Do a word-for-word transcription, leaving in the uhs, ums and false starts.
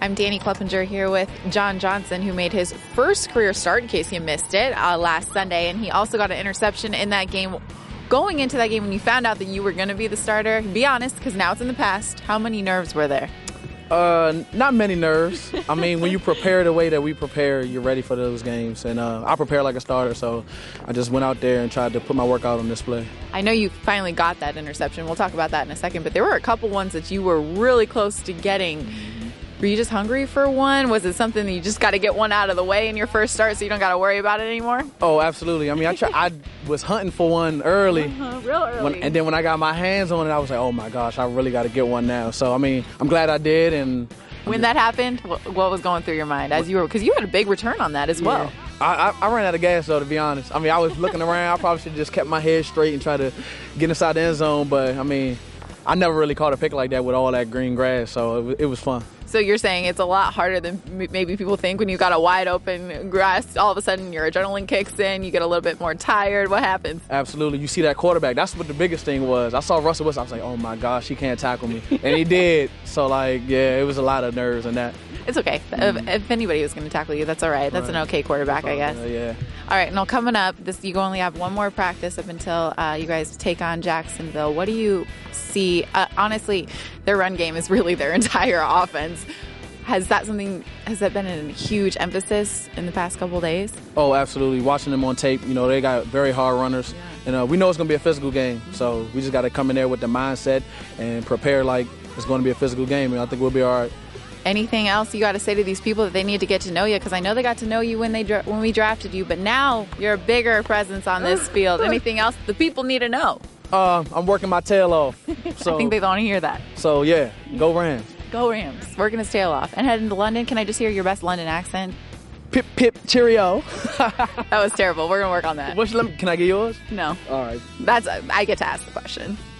I'm Danny Kleppinger here with John Johnson, who made his first career start in case you missed it uh, last Sunday. And he also got an interception in that game. Going into that game, when you found out that you were going to be the starter, be honest, because now it's in the past, how many nerves were there? Uh, not many nerves. I mean, when you prepare the way that we prepare, you're ready for those games. And uh, I prepare like a starter, so I just went out there and tried to put my workout on display. I know you finally got that interception. We'll talk about that in a second. But there were a couple ones that you were really close to getting. Were you just hungry for one? Was it something that you just got to get one out of the way in your first start so you don't got to worry about it anymore? Oh, absolutely. I mean, I try, I was hunting for one early. Uh-huh, real early. When, and then when I got my hands on it, I was like, oh, my gosh, I really got to get one now. So, I mean, I'm glad I did. And when that happened, what was going through your mind as you were, because you had a big return on that as yeah. well. I, I, I ran out of gas, though, to be honest. I mean, I was looking around. I probably should have just kept my head straight and try to get inside the end zone. But, I mean, I never really caught a pick like that with all that green grass, so it, it was fun. So you're saying it's a lot harder than maybe people think when you got a wide open grass, all of a sudden your adrenaline kicks in, you get a little bit more tired. What happens? Absolutely. You see that quarterback. That's what the biggest thing was. I saw Russell Wilson. I was like, oh, my gosh, he can't tackle me. And he did. So, like, yeah, it was a lot of nerves in that. It's okay. Mm. If, if anybody was going to tackle you, that's all right. That's right. An okay quarterback, I guess. Uh, yeah. All right. Now, coming up, this you only have one more practice up until uh, you guys take on Jacksonville. What do you see? Uh, honestly, their run game is really their entire offense. Has that something? Has that been a huge emphasis in the past couple of days? Oh, absolutely. Watching them on tape, you know, they got very hard runners. Yeah. And uh, we know it's going to be a physical game. So we just got to come in there with the mindset and prepare like it's going to be a physical game. And I think we'll be all right. Anything else you got to say to these people that they need to get to know you? Because I know they got to know you when they dra- when we drafted you, but now you're a bigger presence on this field. Anything else the people need to know? Uh, I'm working my tail off. So, I think they want to hear that. So, yeah, go Rams. Go Rams. Working his tail off. And heading to London. Can I just hear your best London accent? Pip, pip, cheerio. That was terrible. We're going to work on that. What's, can I get yours? No. All right. That's I get to ask the question.